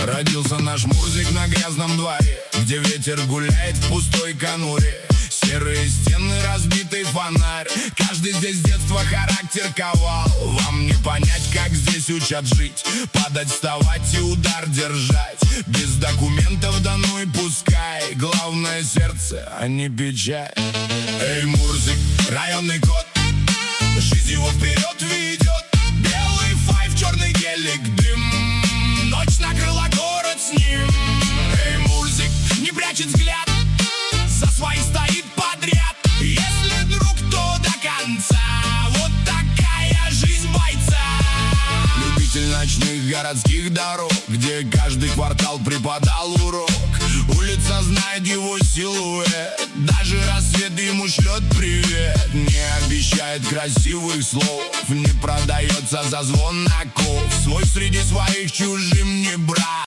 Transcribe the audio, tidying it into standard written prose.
Родился наш Мурзик на грязном дворе, где ветер гуляет в пустой конуре. Серые стены, разбитый фонарь. Каждый здесь с детства характер ковал. Вам не понять, как здесь учат жить. Падать, вставать и удар держать. Без документов, да ну и пускай. Главное сердце, а не печаль. Эй, Мурзик, районный кот, жизнь его вперед ведет. Белый файв, черный гелик, дым. Ночь накрыла город с ним. Эй, Мурзик, не прячет взгляд, за свои стоит подряд. Если друг, то до конца. Вот такая жизнь бойца. Любитель ночных городских дорог, где каждый квартал преподал урок. Улица знает его силуэт, даже рассвет ему шлет привет. Не обещает красивых слов, не продается за звон оков. Свой среди своих, чужим не брат.